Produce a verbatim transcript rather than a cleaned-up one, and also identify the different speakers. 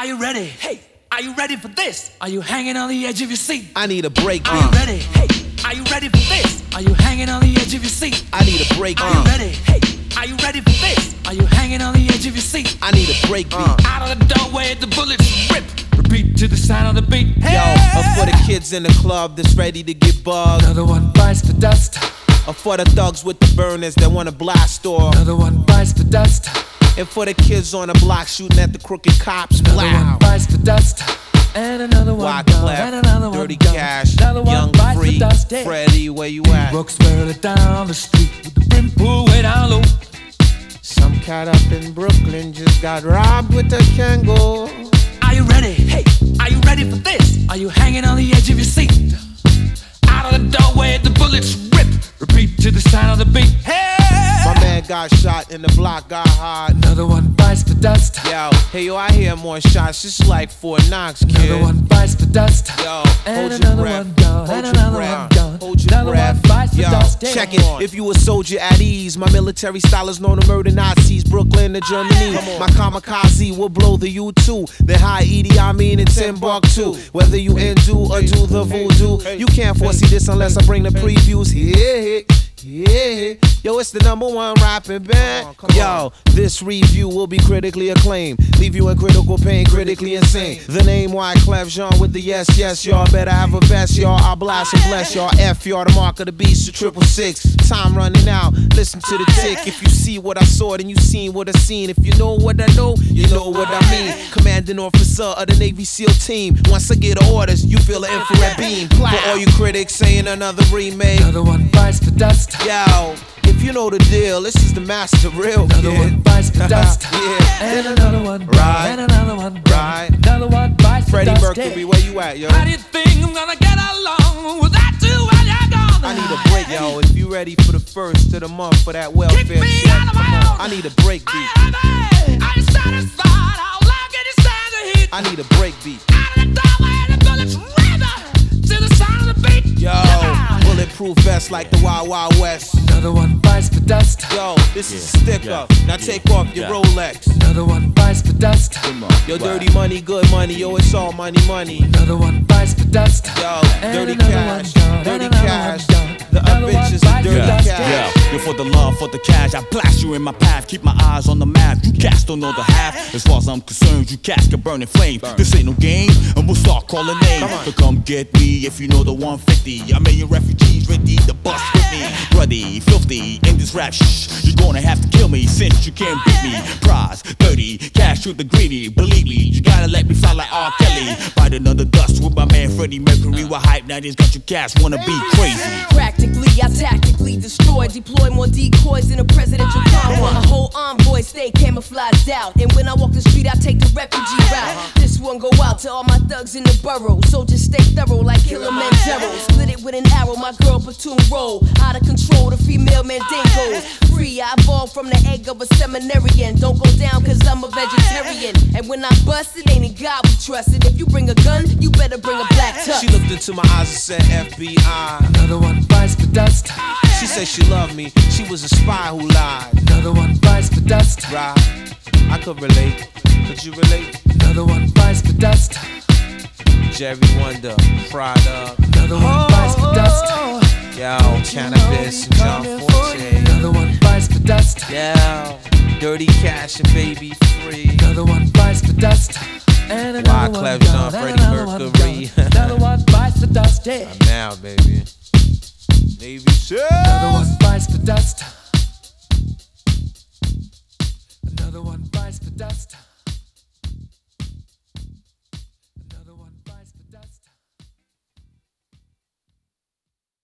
Speaker 1: Are you ready? Hey, are you ready for this? Are you hanging on the edge of your seat?
Speaker 2: I need a break.
Speaker 1: Are you ready? Hey, are you ready for this? Are you hanging on the edge of your seat?
Speaker 2: I need a break.
Speaker 1: Are you ready? Hey, are you ready for this? Are you hanging on the edge of your seat?
Speaker 2: I need a break beat. Uh.
Speaker 1: Out of the doorway, the bullets rip. Repeat to the sound of the beat. Hey!
Speaker 2: Yo, uh, for the kids in the club that's ready to get bugged.
Speaker 1: Another one bites the dust.
Speaker 2: Uh, for the thugs with the burners that wanna blast off.
Speaker 1: Another one bites the dust.
Speaker 2: And for the kids on the block shooting at the crooked cops.
Speaker 1: Another
Speaker 2: Blah.
Speaker 1: one bites the dust. And another one gone, and another one
Speaker 2: Dirty
Speaker 1: gone.
Speaker 2: Cash,
Speaker 1: Another one
Speaker 2: Young
Speaker 1: bites
Speaker 2: Free,
Speaker 1: the dust. Hey.
Speaker 2: Freddie, where you at?
Speaker 1: Brooks barely down the street with the brim pulled way down low.
Speaker 2: Some cat up in Brooklyn just got robbed with a Kangol.
Speaker 1: Are you ready? Hey, are you ready for this? Are you hanging on the edge of your seat? Out of the doorway, the bullets rip. Repeat to the sound of the beat. Hey!
Speaker 2: My man got shot and the block got hot.
Speaker 1: Another one bites the dust.
Speaker 2: Yo, hey yo, I hear more shots. Just like Fort Knox, kid.
Speaker 1: Another one bites the dust.
Speaker 2: Yo,
Speaker 1: and
Speaker 2: hold
Speaker 1: another
Speaker 2: your breath.
Speaker 1: one gone.
Speaker 2: Hold
Speaker 1: And
Speaker 2: your
Speaker 1: another
Speaker 2: breath.
Speaker 1: one gone.
Speaker 2: Hold your
Speaker 1: another
Speaker 2: breath.
Speaker 1: one bites the
Speaker 2: Yo,
Speaker 1: dust.
Speaker 2: check it. If you a soldier at ease, my military style is known to murder Nazis. Brooklyn to Germany. My kamikaze will blow the U two. Then high Edie, I mean in Timbuktu. Whether you Hindu or do the voodoo, you can't foresee this unless I bring the previews. Yeah, yeah. Yo, it's the number one rapping band. Yo, this review will be critically acclaimed. Leave you in critical pain, critically insane. The name Wyclef Jean with the yes, yes, y'all. Better have a vest, y'all. I'll blast and bless y'all. F y'all, the mark of the beast, the triple six. Time running out, listen to the tick. If you see what I saw, then you seen what I seen. If you know what I know, you know what I mean. Commanding officer of the Navy SEAL team. Once I get orders, you feel an infrared beam. For all you critics saying another remake.
Speaker 1: Another one bites the dust.
Speaker 2: Yo, if you know the deal, this is the master real
Speaker 1: Another
Speaker 2: kid.
Speaker 1: one bites the dust.
Speaker 2: Yeah,
Speaker 1: and another one
Speaker 2: right,
Speaker 1: and another one
Speaker 2: right.
Speaker 1: Another one bites
Speaker 2: Freddie
Speaker 1: the dust.
Speaker 2: Mercury, where you at, yo?
Speaker 1: How do you think I'm gonna get along without you while you're gone?
Speaker 2: I need a break, yo. If you ready for the first of the month for that welfare
Speaker 1: Kick me
Speaker 2: check,
Speaker 1: out of my
Speaker 2: come on.
Speaker 1: own.
Speaker 2: I need a break beat.
Speaker 1: Are you satisfied? How long can you stand the heat?
Speaker 2: I need a break beat.
Speaker 1: Out of the doorway, the bullets rip to the sound of the beat.
Speaker 2: Yo,
Speaker 1: Yeah.
Speaker 2: bulletproof vest like the Wild Wild West.
Speaker 1: Another one bites the dust.
Speaker 2: Yo, this is a stick up. Now take off your Rolex.
Speaker 1: Another one bites the dust.
Speaker 2: Yo, dirty money, good money. Yo, it's all money, money.
Speaker 1: Another one bites the dust.
Speaker 2: Yo,
Speaker 1: And
Speaker 2: dirty
Speaker 1: another
Speaker 2: cash,
Speaker 1: one gone.
Speaker 2: dirty
Speaker 1: And another
Speaker 2: cash.
Speaker 1: one gone.
Speaker 2: The
Speaker 1: Another one
Speaker 2: bitches
Speaker 1: bites
Speaker 2: are
Speaker 1: the
Speaker 2: dirty
Speaker 1: dust.
Speaker 2: cash.
Speaker 3: Yeah, you're for the love, for the cash. I blast you in my path, keep my eyes on the map. You cats don't know the half. As far as I'm concerned, you cats can burn in flame. This ain't no game, and we'll start calling names. So come get me if you know the one fifty. I made your refugees ready to bust with me. Bloody, filthy, in this rap shh. You're gonna have to kill me since you can't beat me. Prize, dirty, cash to the greedy. Believe me, you gotta let me fly like R. Kelly. Bite another dust with my man Freddie Mercury. While hype nineties got you cats wanna be crazy.
Speaker 4: Practically, I tactically destroy, deploy more decoys than a presidential convoy. A whole envoy stay camouflaged out, and when I walk the street, I take the refugee route. This one go out to all my thugs in the borough, so just stay thorough like Kilimanjaro. Split it with an arrow, my girl platoon roll. Out of control, the female mandingos. Free, I evolved from the egg of a seminarian. Don't go down cause I'm a vegetarian. And when I bust it, ain't in God we trust. And if you bring a gun, you better bring a black tux.
Speaker 2: She looked into my eyes and said F B I.
Speaker 1: Another one bites the dust.
Speaker 2: She said she loved me. She was a spy who lied.
Speaker 1: Another one bites the dust.
Speaker 2: Right, I could relate. Could you relate?
Speaker 1: Another one bites the dust.
Speaker 2: Jerry Wonder, fried up.
Speaker 1: Another one bites the dust.
Speaker 2: Yo, cannabis and John Forte.
Speaker 1: Another one bites the dust.
Speaker 2: Yo, dirty cash and baby free.
Speaker 1: Another one bites the dust. And another one
Speaker 2: Wyclef
Speaker 1: gone.
Speaker 2: Jean,
Speaker 1: And
Speaker 2: Freddie
Speaker 1: another one
Speaker 2: Mercury.
Speaker 1: gone. Another one bites the dust. Yeah.
Speaker 2: Now, baby. Navy SEAL.
Speaker 1: Another one bites the dust. Another one bites the dust.